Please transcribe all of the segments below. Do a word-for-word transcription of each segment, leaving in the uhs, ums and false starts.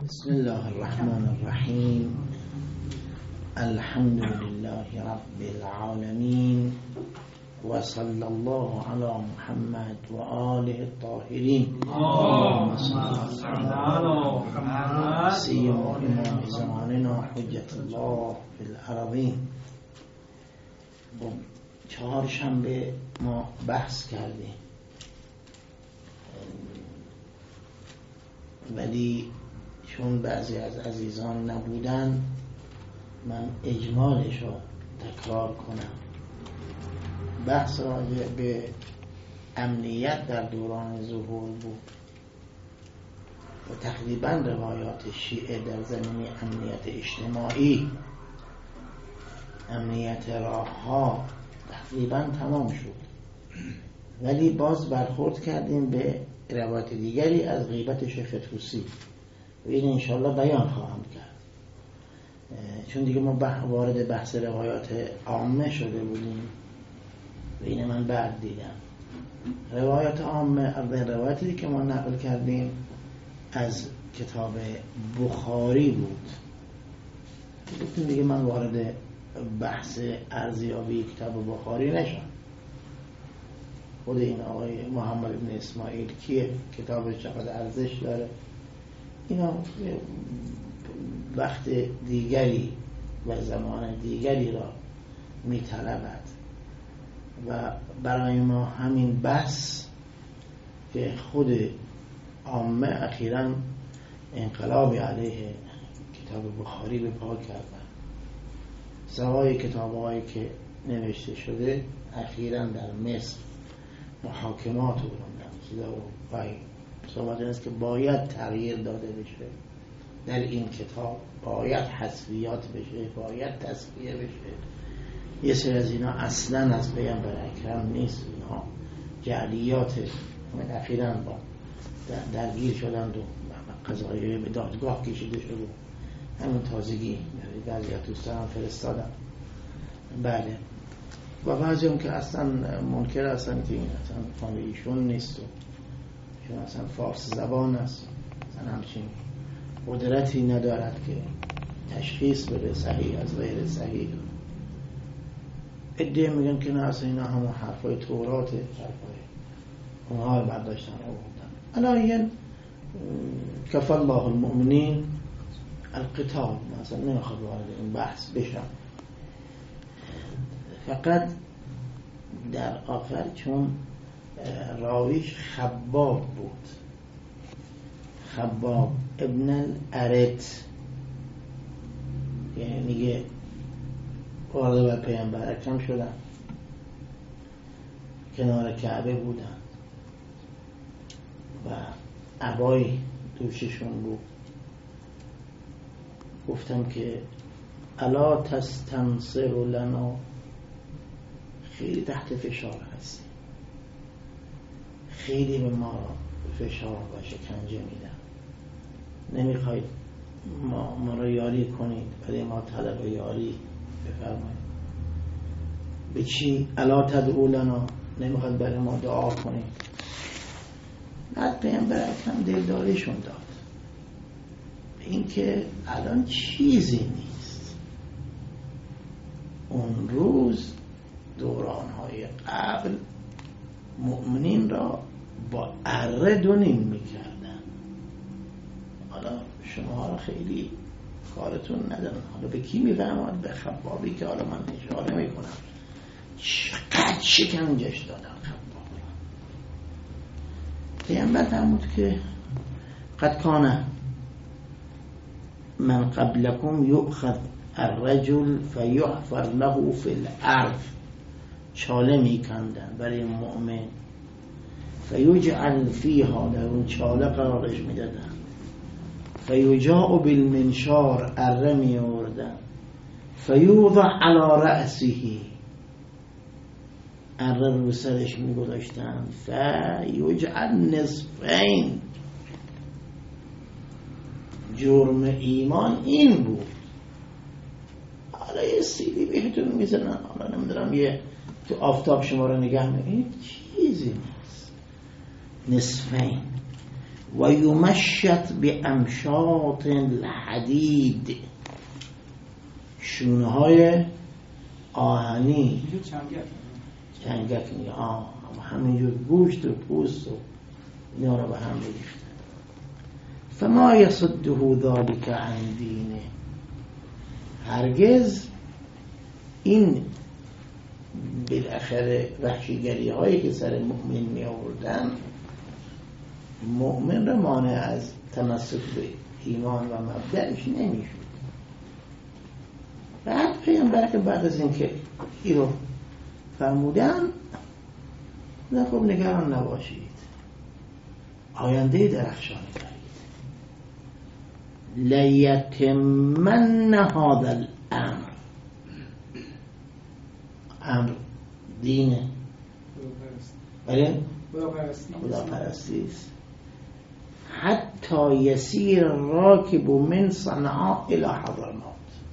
بسم الله الرحمن الرحیم. الحمد لله رب العالمین و صلی الله علی محمد و آله الطاهرین. اللهم صل علی محمد سیما امام زماننا حجت الله فی الارضین. چهارشنبه ما بحث کردیم، ولی چون بعضی از عزیزان نبودن من اجمالش رو تکرار کنم. بحث راجع به امنیت در دوران ظهور بود و تقریبا روایات شیعه در زمینه امنیت اجتماعی، امنیت راه ها تقریبا تمام شد، ولی باز برخورد کردیم به روایت دیگری از غیبت شیخ طوسی و این انشاءالله بیان خواهم کرد، چون دیگه ما وارد بحث روایات عامه شده بودیم و این من بعد دیدم. روایات عامه، اول روایتی که ما نقل کردیم از کتاب بخاری بود. گفتیم دیگه من وارد بحث ارزیابی کتاب بخاری نشم. خود این آقای محمد بن اسماعیل کیه، کتابش چقدر ارزش داره، اینا وقت دیگری و زمان دیگری را می طلبد و برای ما همین بحث که خود عامه اخیراً انقلابی علیه کتاب بخاری به پا کردن. سوای کتاب‌هایی که نوشته شده اخیراً در مصر محاکمات رو بودن و صحبت این است که باید تغییر داده بشه در این کتاب، باید حذفیات بشه، باید تصفیه بشه. یه سری از اینا اصلا از پیامبر اکرم نیست، اینا جعلیات من اخیراً با درگیر شدند و قضایی به دادگاه کشیده شد و همین تازگی بعضی از دوستان فرستادن. بله، و بعضی هم که اصلا منکر هستن که این اصلا فامیلیشون نیست و چون اصلا فارس زبان است، اصلا همچین قدرتی ندارد که تشخیص بده صحیح از غیر صحیح. ادعا میگن که نه اصلا اینا همون حرفای تورات، حرفای اونها رو برداشتن آوردن. الان کفى الله المؤمنین القتال، مثلا نمیخواد وارد این بحث بشم. فقط در آخر چون راویش خباب بود، خباب ابن الارت، یعنی میگه وارد بر پیامبر اکرم شدن، کنار کعبه بودن و عبای دوششون بود. گفتم که الا تستنصر لنا، خیلی تحت فشار هستی، خیلی به ما فشار و شکنجه میدن، نمیخواید ما, ما را یاری کنید، ولی ما طلب یاری بفرمایید. به چی؟ الا تدعو لنا، نمیخواید برای ما دعا کنید. بعد پیامبر اکرم دلداریشون داد این که الان چیزی نیست. اون روز دورانهای قبل مؤمنین را با اره دونیم میکردن، حالا شما را خیلی کارتون ندارن. حالا به کی میفهمد؟ به خبابی که حالا من اشاره میکنم چقدر شکنجش دادن خباب را. پیامبر فرمود که قد کان من قبلكم یؤخذ الرجل فیحفر له فی الارض، چاله میکندن برای مؤمن، فیجعل فیها، در اون چاله قرارش میدادن، فیجاء بالمنشار، اره می آوردن، فیوضع علی رأسه، اره رو سرش میگذاشتن، فیجعل نصفین. جرم ایمان این بود. حالا یه سیدی بهتون میزنن، حالا نمیدونم یه تو آفتاب شما رو نگه می‌دارن، چیزی نیست. نصفین و یمشط بامشاط الحدید، شونه های آهنی، چنگک میگه آه همینجور گوشت و پوست و اینا رو به هم ریخته. فما یصده ذلک عن دینه، هرگز این بالاخره وحشیگری هایی که سر مؤمن می آوردن مؤمن را مانع از تمسک به ایمان و مبدأش نمیشد. بعد پیامبر که بعد از اینکه این رو فرمودن نه خب نگران نباشید، آینده درخشانی دارید. لیتمن هذا الامر، امر دینه، بله خداپرستی است. حتی یسیر راکب من صنعاء الی حضرموت،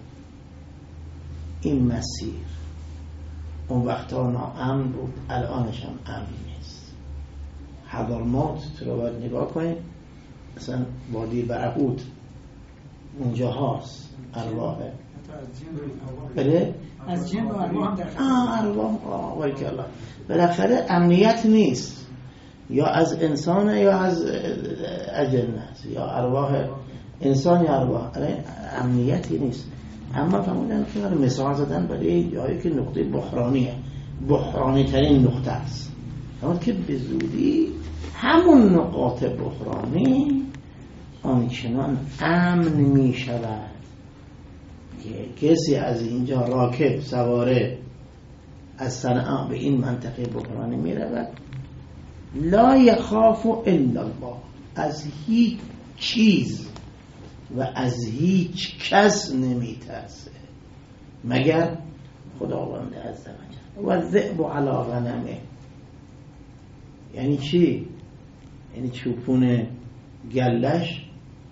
این مسیر اون وقتا ناامن بود، الانش هم امن نیست. حضرموت تو رو باید نگاه کنید، مثلا وادی برهوت اونجا هاست ارواحه، بله از جن و ارواح هم در خطر. آه ارواح آه ولی الله بالاخره امنیت نیست، یا از انسان یا از اجن است، یا ارواح انسان یا ارواح، امنیتی نیست. اما فرمودن که مثال زدن برای جایی که نقطه بحرانیه، بحرانی ترین نقطه است، اما که به زودی همون نقاط بحرانی آنچنان امن می شود که کسی از اینجا راکب سواره از صنعاء به این منطقه بحرانی می رود، لا یخاف الا الله، از هیچ چیز و از هیچ کس نمی ترسه مگر خداوند عزوجل. و الذئب علی غنمه، یعنی چی؟ یعنی چوپون گلش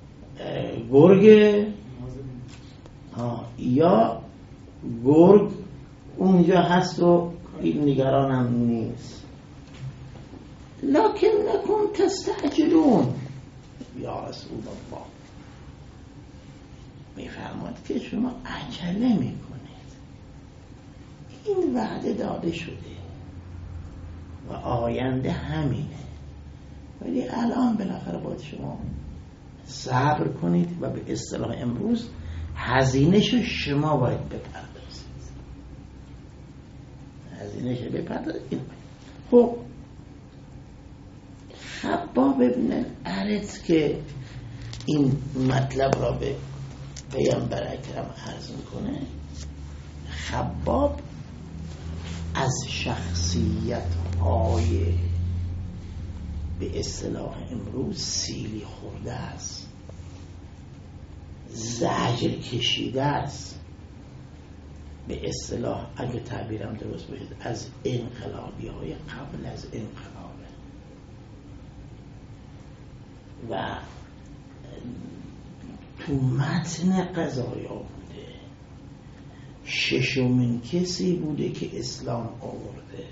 گرگ، یا گرگ اونجا هست و نگرانم نیست. لکن نکن تستعجلون یا رسول الله، میفرماد که شما عجله میکنید، این وعده داده شده و آینده همینه، ولی الان بالاخره باید شما صبر کنید و به اصطلاح امروز هزینه‌شو شما باید بپردازید، هزینه‌شو بپردازید. خب خباب ابن الارت که این مطلب را به پیامبر اکرم عرض میکنه، خباب از شخصیت های به اصطلاح امروز سیلی خورده است، زجر کشیده است، به اصطلاح اگه تعبیرم درست باشد از انقلابی های قبل از انقلابه و تو متن قضایا بوده، ششمین کسی بوده که اسلام آورده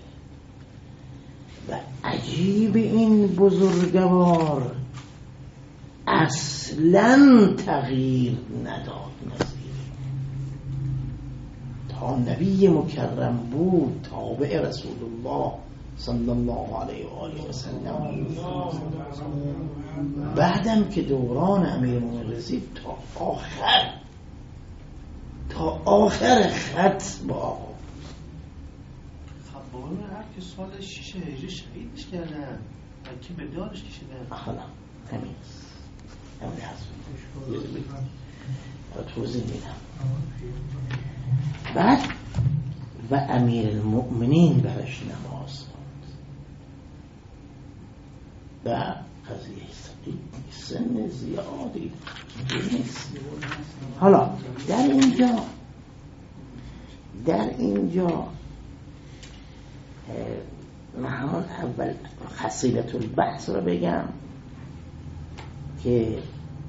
و عجیب این بزرگوار اصلا تغییر نداد، نظیر تا نبی مکرم بود تابع رسول الله صلی الله علیه و آله و سلم، بعدم که دوران امیرالمومنین رسید تا آخر تا آخر خط با آقا خبابان هر که سال شیش هجری شهیدش کردن و که به دارش کشیدن. خلا همین همین هست را توضیح میدم. بعد و امیرالمؤمنین برش نماز و قضیه سن زیادی نیست. حالا در اینجا در اینجا من همون اول حصیلت البحث رو بگم که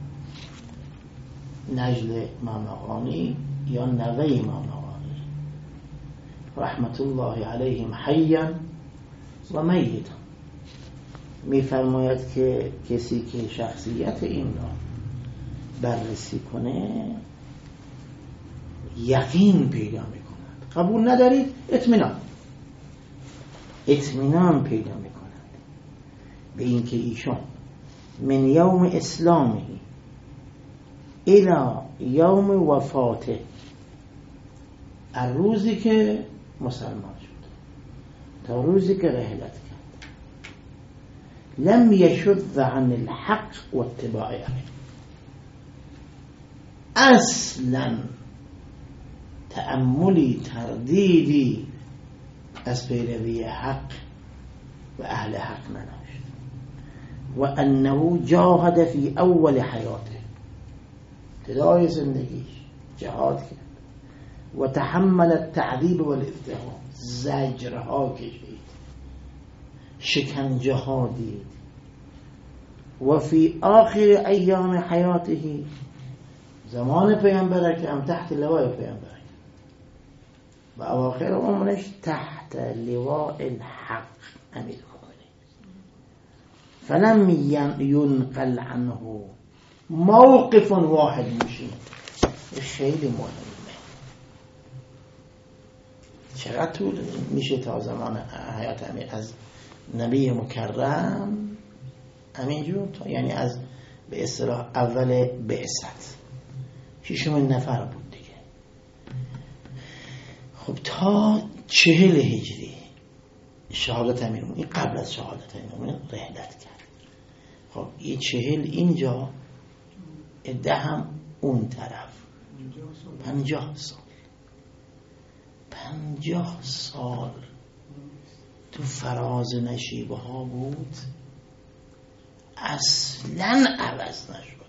نجل مامقانی یا نوه مامقانی رحمت الله علیهم حیا و میتا، میفرماید که کسی که شخصیت این را بررسی کنه یقین پیدا میکند. قبول ندارید؟ اطمینان اطمینان پیدا میکند به اینکه ایشون من یوم اسلامه الى یوم وفاته، از روزی که مسلمان شد تا روزی که رحلت کرد، لم یشد عن الحق و اتباعه، اصلا تأملی تردیدی از پیروی حق و اهل حق نداشت. و انه جاهد فی اول حیاته، ابتدای زندگیش جهاد کرد. و تحمل التعذیب والافتحام، زجرها کشید، شکنجه ها دید. و فی آخر ایام حیاته، زمان پیامبر اکرم تحت لوای پیامبر و اواخر عمرش تحت لواء الحق امیر المؤمنین، فلم ينقل عنه موقف واحد مشین. خیلی مهمه. چقدر طول میشه تا زمان حیات امیر از نبی مکرم همینجور تا یعنی از به اصطلاح اول بعثت ششمین نفر بود دیگه. خب تا چهل هجری شهادت امیرالمومنین، قبل از شهادت امیرالمومنین رحلت کرد. خب یه چهل اینجا، ده هم اون طرف، پنجاه سال پنجاه سال تو فراز نشیبه ها بود، اصلا عوض نشد.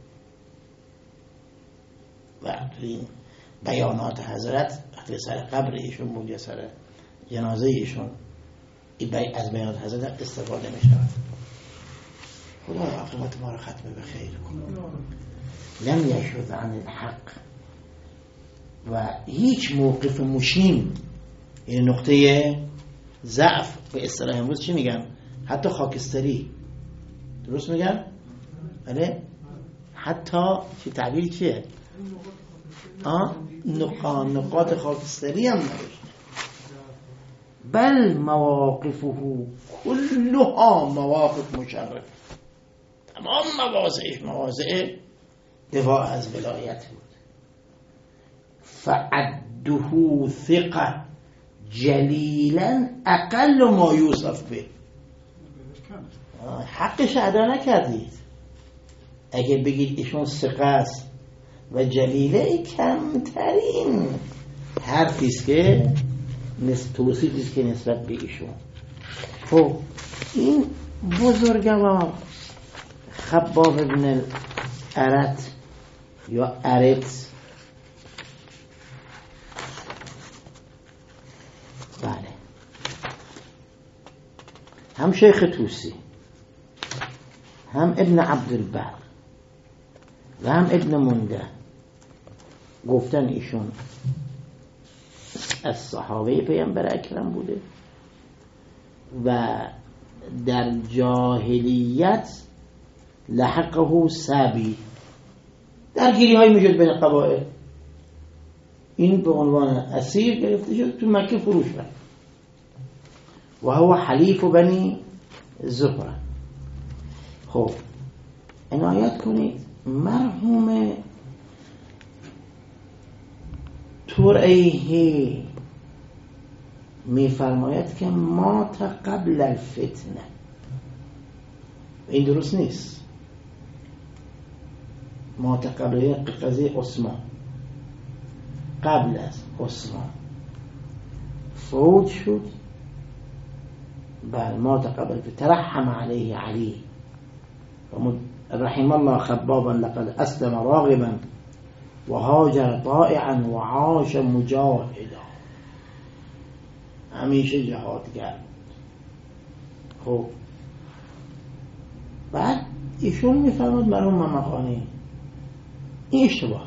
و این بیانات حضرت وقتی سر قبر ایشون بود یا سر جنازه ایشون از بیانات حضرت استفاده می شود. خدا عاقبت ما را ختم به خیر کنه. لم یشد عن الحق، و هیچ موقف مشیم، این نقطه ضعف به اصطلاح امروز چی میگن؟ حتی خاکستری، درست میگن؟ بله؟ حتی چی تعبیر چیه؟ آه؟ نقاط نقاط خاکستری هم نداشت. بل مواقفه کلها مواقف مشرف، تمام مواضعش مواضع دفاع از ولایت بود. فعده ثقه جلیلا اقل ما یوصف به، حقش ادا نکردید. اگه بگید ایشون ثقه است و جلیله، کمترین حرفیست که توصیفیست که نسبت به ایشون. خب این بزرگوار خباب ابن الارت یا ارت، بله، هم شیخ توسی، هم ابن عبدالبر و هم ابن منده گفتن ایشون از صحابه پیامبر اکرم بوده و در جاهلیت لحقه سبی، درگیری های میشد بین قبایل، این به عنوان اسیر گرفته شد، تو مکه فروش رفت و هو حلیف بنی زهره. خب عنایت کنید، مرحوم ترعیه می فرماید که مات قبل الفتنه. این درست نیست. مات قبل قضیه عثمان، قبل از عثمان فوت شد. بل مات قبل الفتنه، ترحم علیه علی رحم الله خبابا لقد اسلم راغبا و هاجر طائعا و عاش مجاهدا، همیشه جهادگر بود. خب بعد ایشون میفرماد مرحوم ممقانی این اشتباه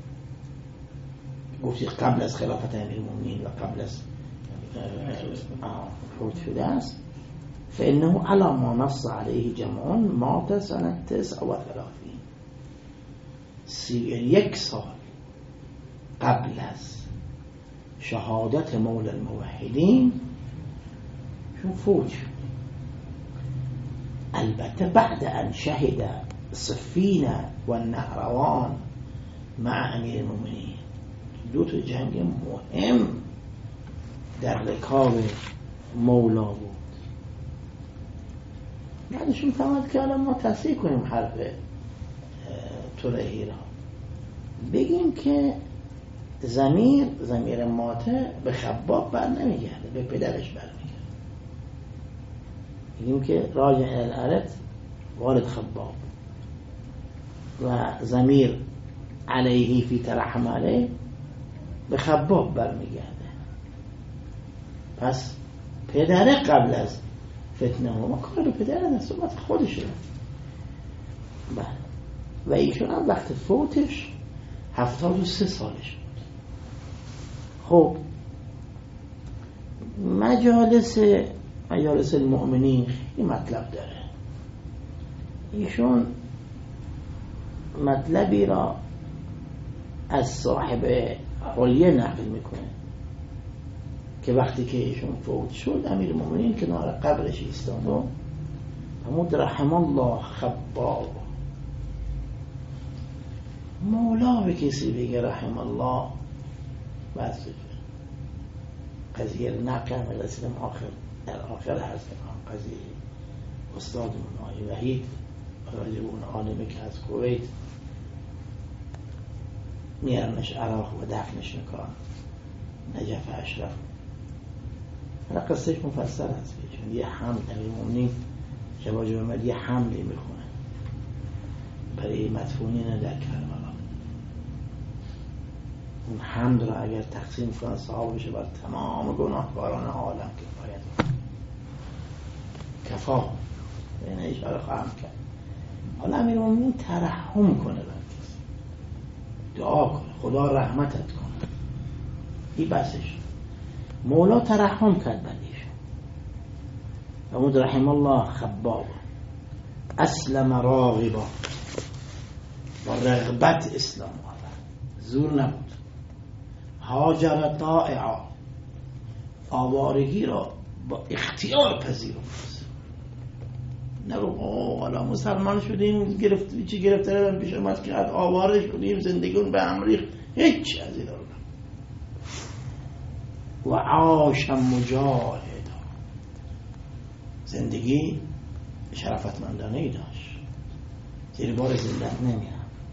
گفتی قبل از خلافت امیرالمومنین و قبل از فوت شده است. فإنه على ما نص عليه جمع مات سنة تسع و ثلاثين، سی یک سال قبل از شهادت مولا الموحدین شون فوت شد. البته بعد ان شهد صفین و نهروان مع امیر المؤمنین، دو تا جنگ مهم در رکاب مولا بود. بعدشون فهمد که الان ما تصحیح کنیم حرف طلحی را، بگیم که ضمیر ضمیر ماته به خباب بر نمیگرده، به پدرش بر میگرده. بگیم که راجع الالت والد خباب و ضمیر علیهی فی ترحم علیه به خباب بر میگرده. پس پدره قبل از فتنه ها، ما کار به پدره نه، صحبت خودشه. بله. و ایشون هم وقت فوتش هفتاد و سه سالش بود. خب مجالس مجالس المؤمنین خیلی مطلب داره. ایشون مطلبی را از صاحب حلیه نقل میکنه که وقتی که ایشون فوت شد امیر المؤمنین کنار قبرش ایستاد و فرمود رحم الله خباب. مولا به کسی بگه رحم الله بس قضیه نقل رسیدم آخر در آخر هست قضیه استادمون آقای وحید راجع اون عالمه که از کویت میارنش عراق و دفنش میکنن نجف اشرف. حالا قصهش مفصل هست، چون یه حمل امیر المؤمنین شباج محمد یه حملی میخونه برای مدفونین در کربلا. اون حمد را اگر تقسیم کنن صحابه بشه بر تمام گناهکاران عالم کفایت کفا این اشاره خواهم کرد. حالا امیر المؤمنین ترحم کنه بر کسی، دعا کنه خدا رحمتت کنه، این بسش. مولا ترحم کرد بر ایشون. فرمود رحم الله خباب اسلم راغبا، با رغبت اسلام آورد، زور نبود. هاجر طائعا، آوارگی را با اختیار پذیرفت. نگو اوه حالا مسلمان شدیم گرفت چی گرفته رو پیش اومد که آواره شدیم زندگیون به امریخ، هیچ از این رو. و عاش مجاهد، زندگی شرافتمندانه ای داشت، زیر بار ذلت نمیرم.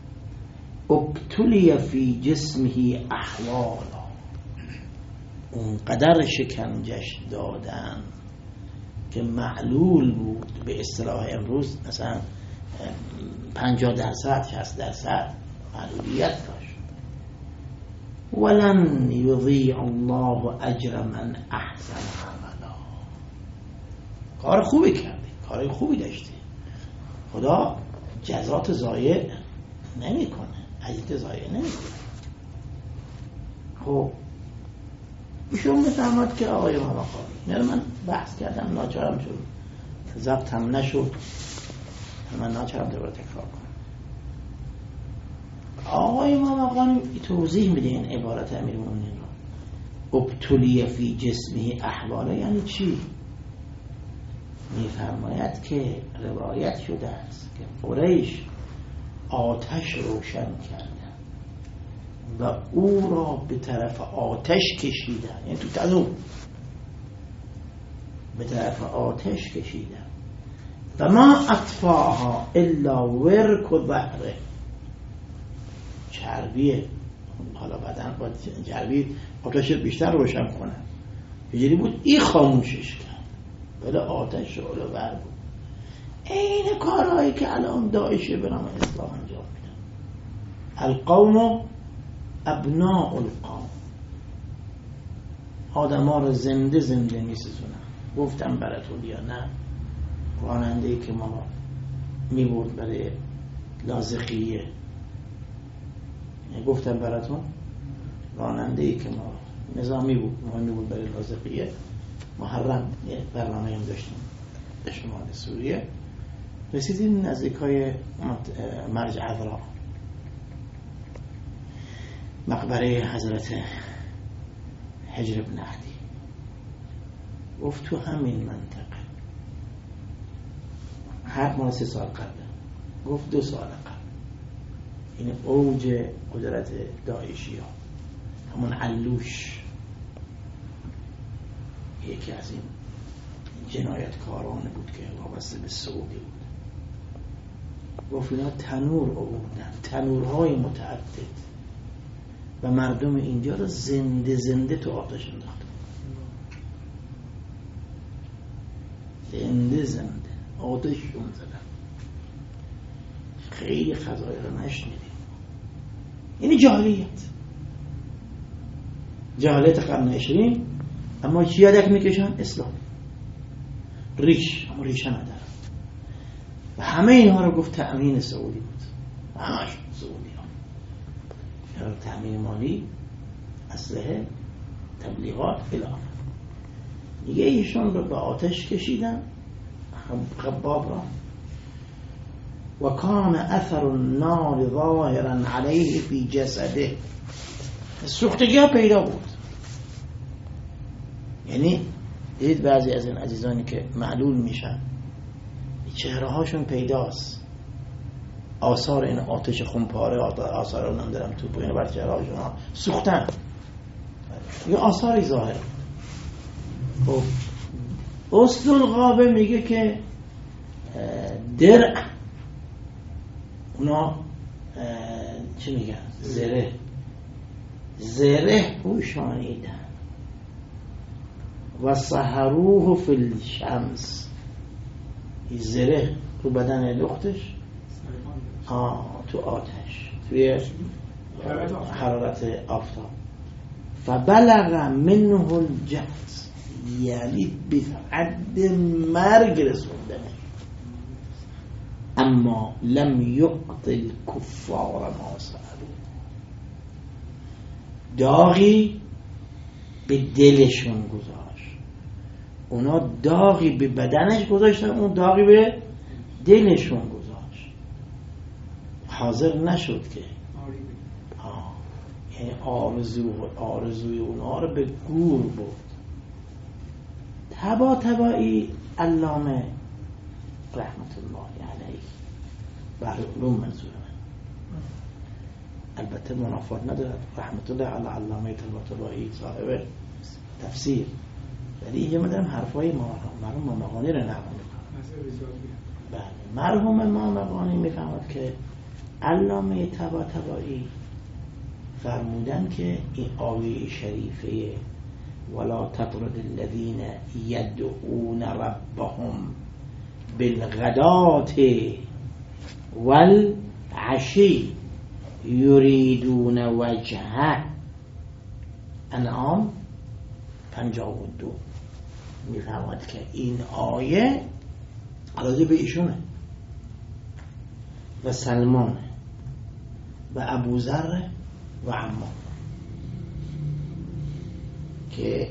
ابتلی فی جسمه احوالا، اونقدر شکنجش دادن که معلول بود. به اصطلاح امروز مثلا پنجاه درصد شصت درصد معلولیت داشت. ولن یضیع الله اجر من احسن عملا، کار خوبی کردی، کار خوبی داشتی، خدا جزات ضایع نمی کنه، اجرت ضایع نمی کنه. خب ایشون میفهمد که آقای ماماقانی، میره من بحث کردم ناچارم شد، ضبطم نشد، من ناچارم دوباره تکرار کنم. آقای ماماقانی توضیح میده این عبارت امیر المؤمنین رو، ابتلی فی جسمه احواله یعنی چی؟ میفرماید که روایت شده است که قریش آتش روشن کردن و او را به طرف آتش کشیدن، یعنی تو تنور به طرف آتش کشیدن. و ما اطفاها الا ورک و ظهره، چربیه، حالا بدن با چربی آتش بیشتر روشن کنه. اینجوری بود این خاموشش کرد، ولی آتش شعله ور بود. این کارهایی که الان داعشه به نام اسلام انجام میدن. القوم ابناء القوم، آدم ها رو زنده زنده میسوزونن. گفتم براتون یا نه، رانندهی که ما میبرد برای لازقیه، گفتم براتون رانندهی که ما نظامی بود، ما میبرد برای لازقیه محرم، یه برنامه هم داشتیم شمال سوریه، رسیدیم نزدیکای مرج عذرا، مقبره حضرت حجر بن عدی. گفت تو همین منطقه، هر ماه سه سال قبل، گفت دو سال قبل، این اوج قدرت داعشی ها، همون علوش یکی از این جنایتکاران بود که وابسته به سعودی بود. گفت اینا تنور آوردن، تنورهای متعدد، و مردم اینجا رو زنده زنده تو آتش انداختن، زنده زنده آتششون زدن. خیلی خزایای رو نشنیدیم. یعنی جاهلیت، جاهلیت قرن عشرین، اما چی یادک میکشن؟ اسلام، ریش، اما ریشه ندارن. و همه اینها رو گفت تأمین سعودی بود، همش سعودی ها، یا تأمین مالی، اسلحه، تبلیغات الاخر. دیگه ایشون رو به آتش کشیدن، خباب را. و کان اثر النار ظاهرا علیه فی جسده، سوختگی ها پیدا بود. یعنی دید بعضی از این عزیزانی که معلول میشن چهره هاشون پیداست، آثار این آتش خونپاره، آثار رو نمیدارم تو بوینه بر چهره هاشون ها سوختن، یه آثاری ظاهر. خب اصل الغابه میگه که درع، اونا چی میگن؟ زره، زره پوشانیدن. و سحروه فی الشمس، زره تو بدن لختش، آه تو آتش، توی حرارت آفتاب. فبلغ منه الجهد، یعنی به حد مرگ رسوندنه. اما لم یقتل کفار ما سألو، داغی به دلشون گذاشت. اونا داغی به بدنش گذاشتن، اون داغی به دلشون گذاشت. حاضر نشد که آه. یعنی آرزو آرزوی اونا رو به گور برد. تبا تبایی علامه رحمت الله علیه بر علوم منظور من، البته منافات ندارد، رحمت الله علی علامه تبا تبایی صاحب تفسیر، ولی اینجا من دارم حرفای مرحوم مقانی رو نقل میکنم. بله، مرحوم ما مقانی میفهمد که علامه تبا تبایی فرمودن که این آیه شریفه ولا تطرد الذين يدعون ربهم بالغداة والعشي يريدون وجهه، انعام پنجاه و دو میفهمد که این آیه راجع به ایشونه و سلمان و ابوذر و عمار، که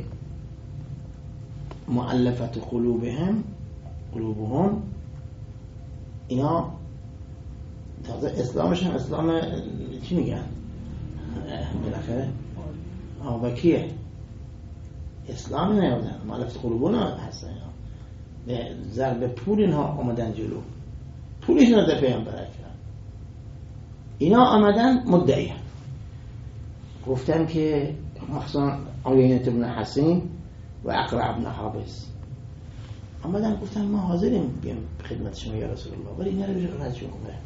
مؤلفت قلوبهم قلوبهم اینا تازه اسلامشون اسلام چی میگن بالاخره آبکیه، اسلام نیومدن، مؤلفت قلوبون هستن اینا، به ضرب پول اینها آمدن جلو، پولشون رو در پیامبر اکرم اینا آمدن مدعی گفتن که مخصوصا عیینة ابن حسین و اقرع ابن حابس آمدن گفتن ما حاضریم بیام خدمت شما یا رسول الله، ولی اینا رو بشه ردشون کن برن،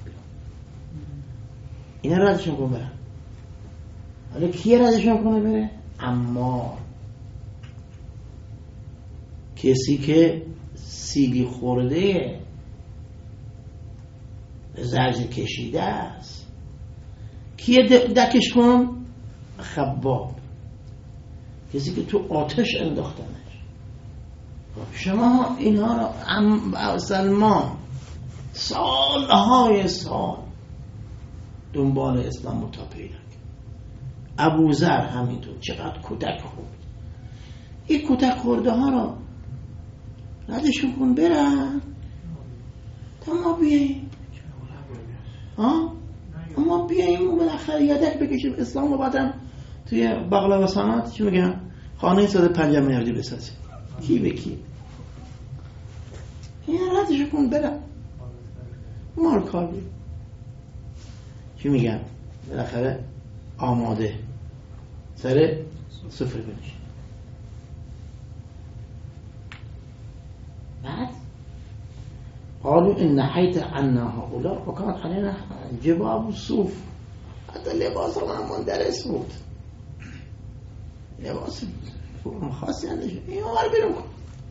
اینا رو ردشون کن برن. حالا کیه ردشون کنه بره؟ عمار، کسی که سیلی خورده زرج کشیده است. کیه دکش کن؟ خباب، کسی که تو آتش انداختنش. شما اینها رو ام سلمان سالهای سال دنبال اسلام رو تا پیدا کرد، ابوذر همینطور چقدر کتک خورد. این کتک خورده ها رو ردشون کن برن تا ما بیاییم ها ما بیاییم و بالاخره یادک بکشیم اسلام رو بعدم توی بغل و سانات چی میگن خانه صد و پنجاه میلیاردی بسازیم کی به کی این ردشون کن برن ما رو کار بیم چی میگن بالاخره آماده سر صفر بنشین بعد قالوا ان حيث عنا هؤلاء وكانت علينا جباب الصوف حتى لباس ما مندرس بود لباس خاصی نداشت این آور بیرون کن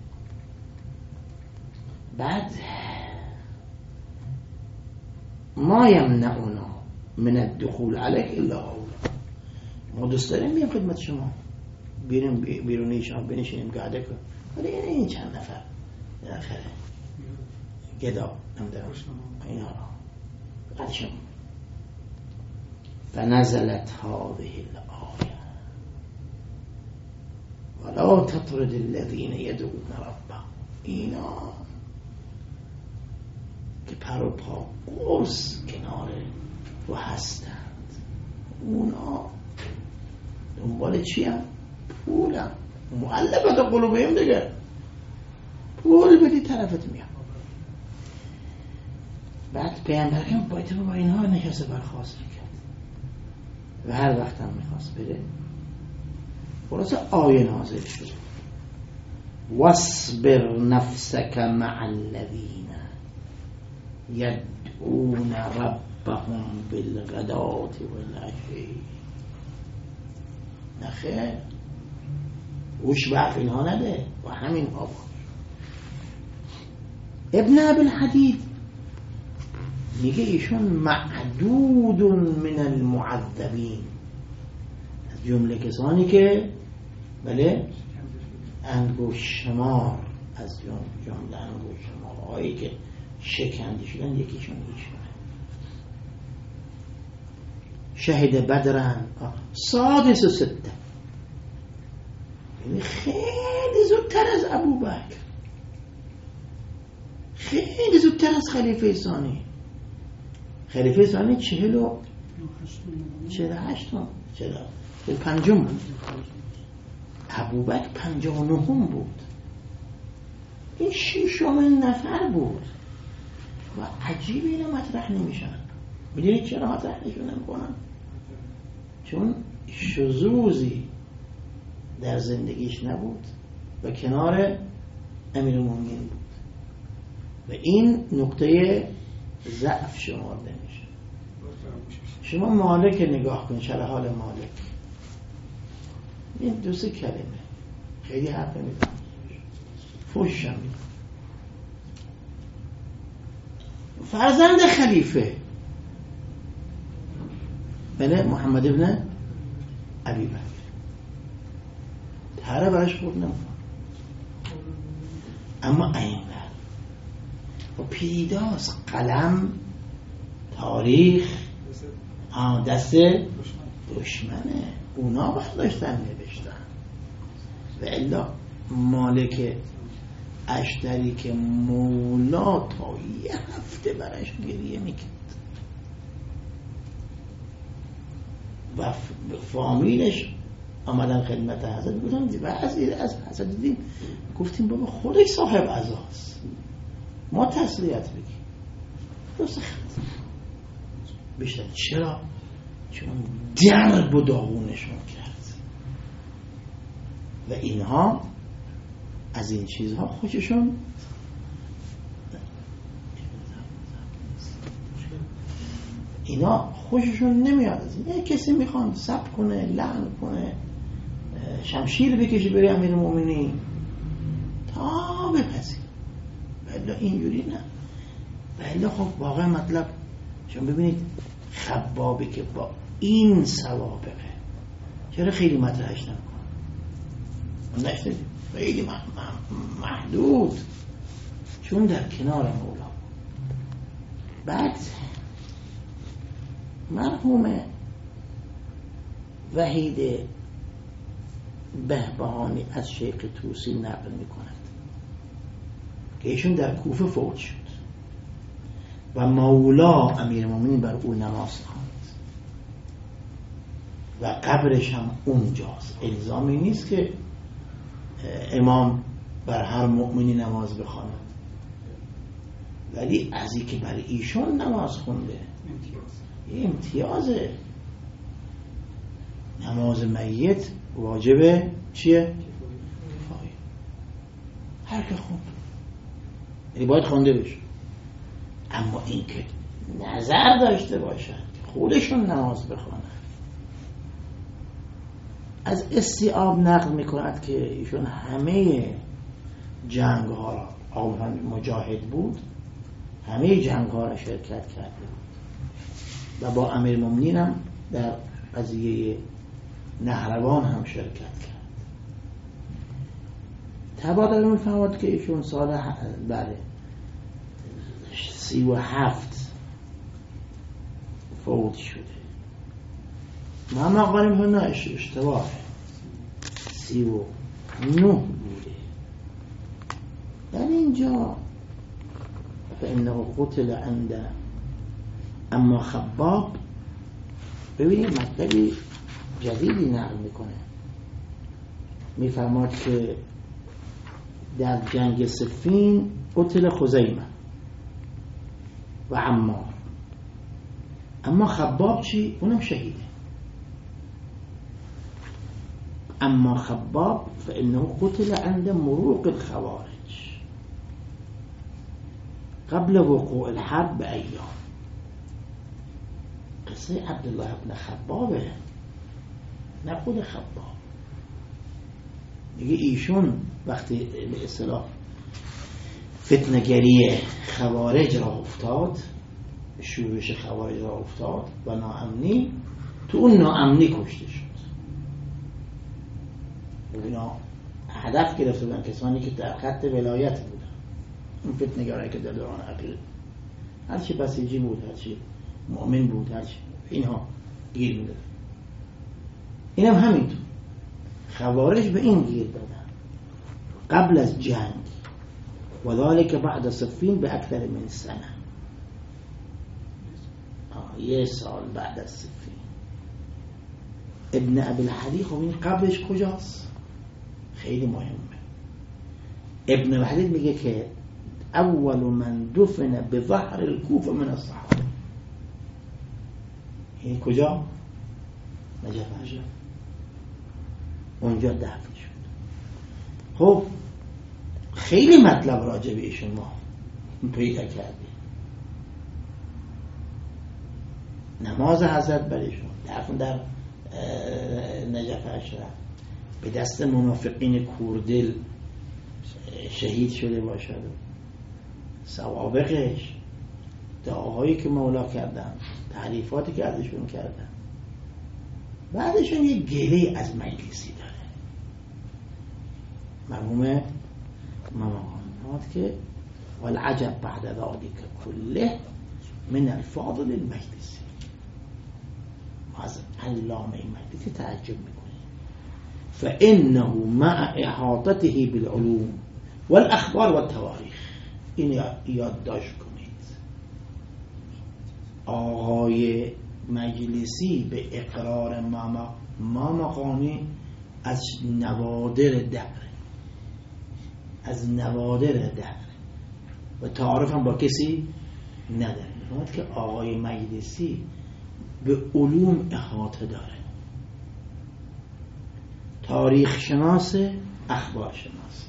بعد ما يمنعنا من الدخول عليك الا هؤلاء ما دوست داریم بیام خدمت شما بیرون بیرونی شما بنشینیم قاعده کن ولی این چند نفر بالاخره گدا نمیدارم اینا را قدشم فنزلت هذه الآية ولا تطرد الذين يدعون ربهم اینا که پر و پا قرص کنار و هستند اونا دنبال چی هم؟ پول هم معلبت قلوبهم دیگه پول بدی طرفت میام بعد پیامبر هم باید با اینها نشسته برخواست میکرد و هر وقت هم میخواست بره خلاصه آیه نازل شد واصبر نفسك مع الذين يدعون ربهم بالغداة والعشي نخیر وش بعد اینها نده و همین ها باش ابن ابی الحدید میگه ایشون معدود من المعذبین از جمله کسانی که بله انگشت شمار از جمله انگشت شمار هایی که شکنده شدن یکیشون ایشونه شهید بدرن سادس و سته یعنی خیلی زودتر از ابو بکر خیلی زودتر از خلیفه ثانی خلیفه ثانی چهل و چهل و هشت چهل و پنجم بود ابو بکر پنجاه و نهم بود این شیشمین نفر بود و عجیب اینا مطرح نمیشن میدونید چرا مطرح نمیکنن چون شذوذی در زندگیش نبود و کنار امیرالمومنین بود و این نقطه ضعف شمرده میشه شما مالک نگاه کن شرح حال مالک این دو سه کلمه خیلی حرف نمیدن فوشم میدن فرزند خلیفه بله محمد ابن ابی بکر تره برش خورد نمون اما اینقدر و پیداست قلم تاریخ دست دشمنه اونا برداشتن نوشتن و الا مالک اشتری که مولا تا یه هفته برش گریه میکرد و فامیلش آمدن خدمت حضرت بودن و از از حضرت دیدیم گفتیم بابا خودش صاحب عزاست ما تسلیت بگیم درست خط بیشتر چرا؟ چون درب و داغونشون کرد و اینها از این چیزها خوششون اینا خوششون نمیاد از این. کسی میخوان سب کنه لعن کنه شمشیر بکشه بری امیرالمومنین تا بپذیر ولی اینجوری نه ولی خب واقعا مطلب شما ببینید خبابی که با این سوابقه چرا خیلی مطرحش نمیکنه نشته خیلی محدود چون در کنار مولا بعد مرحوم وحید بهبهانی از شیخ طوسی نقل می کند که ایشون در کوفه فوت شد و مولا امیرالمومنین بر او نماز خواند و قبرش هم اونجاست. الزامی نیست که امام بر هر مؤمنی نماز بخواند، ولی از این که برای ایشون نماز خونده یه امتیازه. نماز میت واجبه چیه؟ کفایه. هر که خوند یعنی باید خونده بشه، اما این که نظر داشته باشن خودشون نماز بخونن. از استیعاب نقل میکند که ایشون همه جنگ ها را، آقا مجاهد بود، همه جنگ ها را شرکت کرده بود و با امیرالمومنین هم در قضیه نهروان هم شرکت کرد. تبادل میفهمد که ایشون سال بله سی و هفت فوت شده. محمد آقا میفهمد نه اشتباه، سی و نه بوده. در اینجا فإنه قتل عند اما خباب، ببینید مطلبی جدیدی نقل میکنه. میفرماد که در جنگ صفین قتل خزیمه و عمار، اما خباب چی؟ اونم شهیده. اما خباب فإنه قتل عند مروق الخوارج قبل وقوع الحرب بأيام. قصه عبدالله ابن خبابه، نه خود خباب. میگه ایشون وقتی به اصطلاح فتنه‌گری خوارج را افتاد، شورش خوارج را افتاد و ناامنی، تو اون ناامنی کشته شد. اینا هدف گرفته بودن کسانی که در خط ولایت بودن، اون فتنه‌گرایی که در دوران اخیر هرچی بسیجی بود، هرچی مؤمن بود، هرچی اینها گیر میدادن. اینم هم همینطور خوارج به این گیر دادن قبل از جنگ، و ذالک بعد صفین به اکثر من سنه، یه سال بعد از صفین. ابن ابی الحدید، خب این قبلش کجاست؟ خیلی مهمه. ابن ابی الحدید میگه که اول من دفن به ظهر الکوفه من الصحابه. این کجا؟ نجف، اونجا دفن شد. خب خیلی مطلب راجع به ایشون ما پیدا کردیم. نماز حضرت برایشون، دفن در نجف اشرف، به دست منافقین کوردل شهید شده باشد، سوابقش، دعاهایی که مولا کردن، تعریفاتی که ازشون کردن. بعدشون یه گله از مجلسی داره. مرحوم مماقانات که والعجب بعد ذالک کله من الفاضل المجلسی. از علامه مجلسی تعجب میکنه. فانه مع احاطته بالعلوم والاخبار والتواریخ. این یادداشت کنید. آقای مجلسی به اقرار ماما ماماقانی از نوادر دهر، از نوادر دهر و تعارف هم با کسی نداره. میگوید که آقای مجلسی به علوم احاطه داره، تاریخ شناس، اخبار شناس،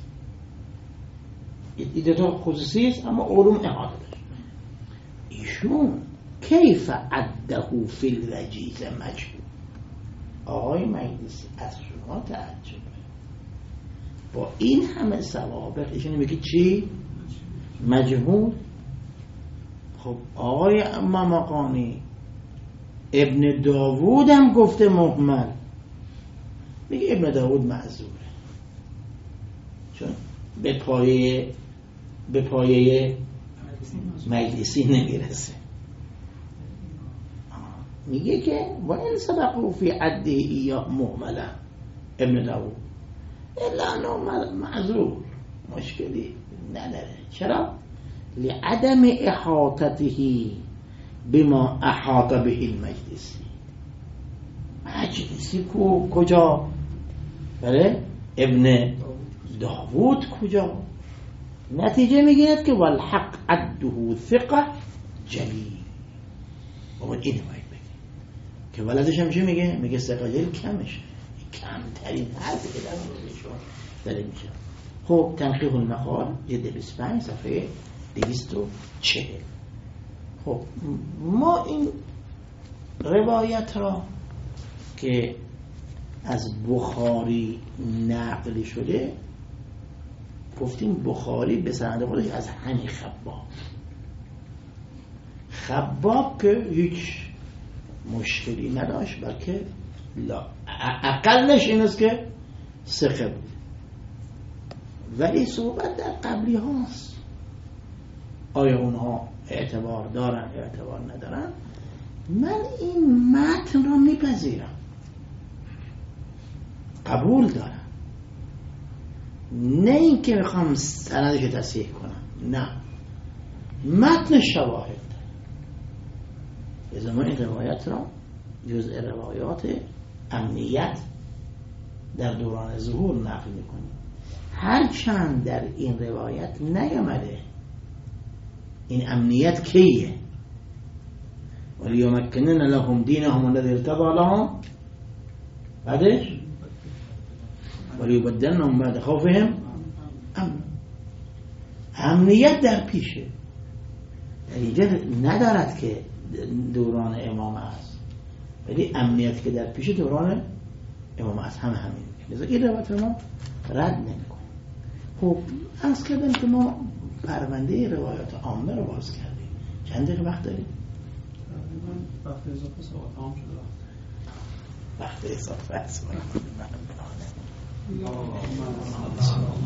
این دو خصوصی است، اما علوم احاطه داره. ایشون کیف عده فی الوجیز مجهول. آقای مجلسی از شما تعجبه با این همه سوابق ایشون میگه چی؟ مجهول. خب آقای مماقانی ابن داوود هم گفته مهمل، میگه ابن داوود معذوره چون به پایه به پایه مجلسی نمیرسه. میگه که و این سبقو فی عده یا مهمله ابن داوود الا انه معذور، مشکلی نداره. چرا؟ لعدم احاطته بما احاط به المجلسی. مجلسی کو کجا؟ بله ابن داوود کجا؟ نتیجه میگیرد که والحق عده ثقه جلیل. بابا این باید بگی که ولدش هم چی میگه؟ میگه ثقه جلیل کمشه، کمترین حرفی که در موردشون داره میشه. خب تنقیح المقال جلد بیست و پنج صفحه دویست و چهل. خب ما این روایت را که از بخاری نقل شده گفتیم بخاری به سند خودش از همین خباب خباب که هیچ مشکلی نداشت، بلکه لا اقلش این است که ثقه بود. ولی صحبت در قبلی هاست، آیا اونها اعتبار دارن اعتبار ندارن. من این متن رو میپذیرم، قبول دارم، نه این که میخوام سندش رو تصحیح کنم، نه، متن شواهد داره. ما این روایت را جزء روایات امنیت در دوران ظهور نقل میکنیم، هرچند در این روایت نیامده این امنیت کیه. ولیمکنن لهم دینهم الذی ارتضی لهم، بعدش ولیبدلنهم بعد خوفهم امن. امنیت در پیشه، اینجا ندارد که دوران امام است، ولی امنیت که در پیشه دوران امام است، همه همین. لذا این روایت ما رد نمی‌کنیم. خب عرض کردم که ما پرونده روایات عامه رو باز کردیم. چند دقیقه وقت داریم؟ وقت اضافه سوال تمام شده. وقت اضافه است.